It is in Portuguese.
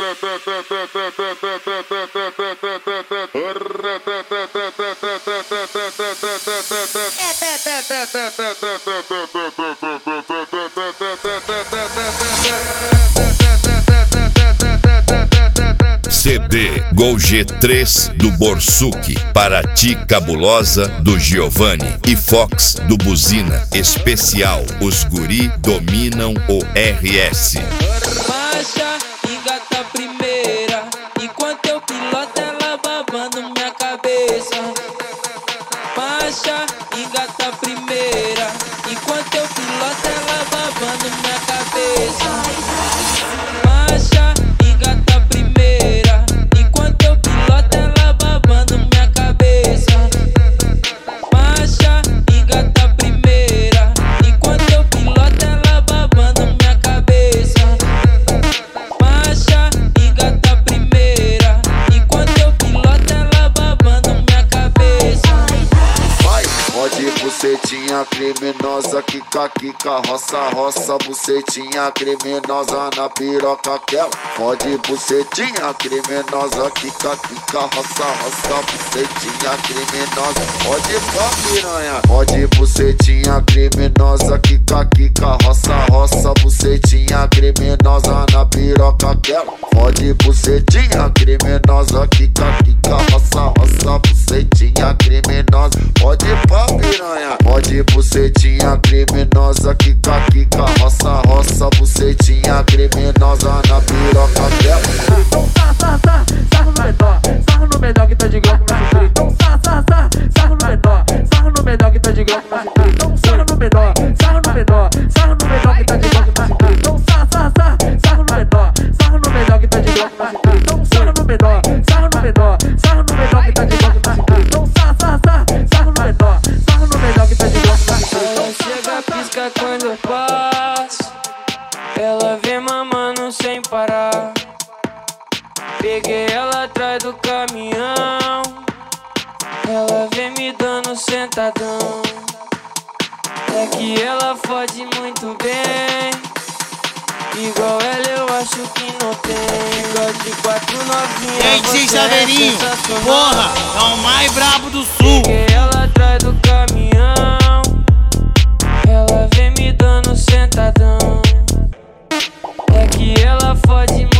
CD Gol G3 do Borsuk, Paraty Cabulosa do Giovanni e Fox do Buzina. Especial, os guri dominam o RS. Baixa, engata a primeira, enquanto eu piloto ela babando minha cabeça. Baixa, engata a primeira, enquanto eu piloto ela babando minha cabeça. Baixa, engata a primeira, enquanto eu piloto ela babando minha cabeça. Baixa, engata a primeira, enquanto eu piloto ela babando minha cabeça. Baixa, engata a primeira, enquanto eu piloto ela babando minha cabeça. Vai, pode bucetinha criminosa, quica, quica, roça, roça, bucetinha criminosa na piroca aquela. Pode bucetinha criminosa, quica, quica, roça, roça, bucetinha criminosa. Pode pá, piranha. Pode bucetinha criminosa, quica, quica, roça, roça, bucetinha criminosa na piroca aquela. Pode bucetinha criminosa, quica, quica, roça, roça, bucetinha criminosa. Pode pá, piranha. Pode bucetinha criminosa, quica, quica, roça, roça, bucetinha criminosa na piroca dela. Então sarro no menor, sarro no menor que tá de glock na cintura. Então sarro no menor, sarro no menor que tá de glock na cintura. Então sarro no menor, sarro no menor, sarro no menor que tá de glock na cintura. Então sarro no menor, sarro no menor que tá de glock na cintura. Então sarro no menor, sarro no menor, sarro no menor que tá de glock na cintura. Então sarro no menor, sarro no menor que tá de glock na cintura. Ela chega, pisca quando eu passo, ela vem mamando sem parar. Peguei ela atrás do caminhão, ela vem me dando sentadão. É que ela fode muito bem, igual ela eu acho que não tem. Igual de 4 novinha. E aí, DJ Chaveirinho, porra, é o mais brabo do sul. Peguei ela atrás do caminhão, ela vem me dando sentadão. É que ela fode